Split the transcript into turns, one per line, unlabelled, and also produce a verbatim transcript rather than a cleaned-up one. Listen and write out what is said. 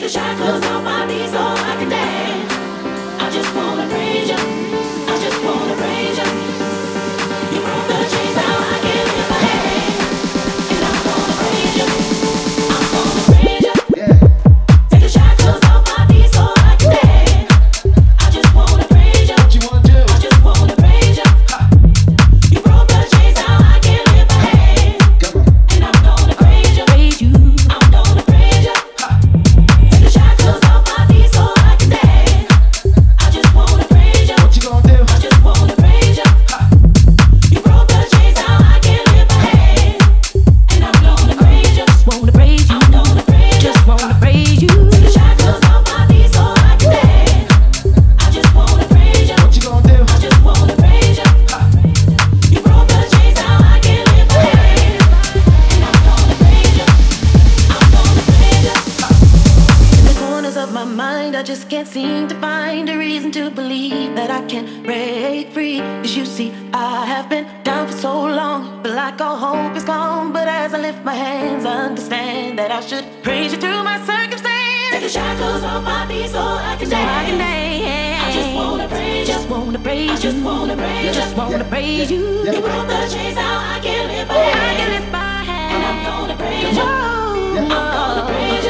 the shackles off my knees so I can dance. I just wanna praise you. I just wanna praise you. You broke the chains, now I can lift my hands. And I'm gonna praise you. I'm gonna praise you. Take the shackles off my feet so I can dance. I just wanna praise you.
What you wanna do?
I just wanna praise you. You broke the chains, now I can lift my hands. And I'm gonna praise you. Praise you. I'm gonna praise you. Take the shackles off my feet so I can dance. I just wanna praise you.
What you gonna do?
I just wanna praise you. You broke the chains, now I can lift my hands. And I'm gonna praise you. Just wanna praise you. I'm gonna praise you. Just wanna praise you. Take the shackles off my feet so I can dance. I just wanna praise you.
What you gonna do?
I just wanna praise you. You broke the chains, now I can lift my hands. And I'm gonna praise you. I'm gonna praise you. In the corners of my mind, I just can't seem to find a reason to believe that I can break free. Cause you see, I have been down for so long, but like all hope is gone. But as I lift my hands, I understand that I should praise you through my circumstance. Take the shackles off my feet so I can dance. I can dance. I just wanna praise you. Just wanna praise you. Just wanna praise you. Just wanna praise you. You broke the chains, now I can lift my hands. I can lift my hands. And I'm gonna praise you. I'm gonna praise you.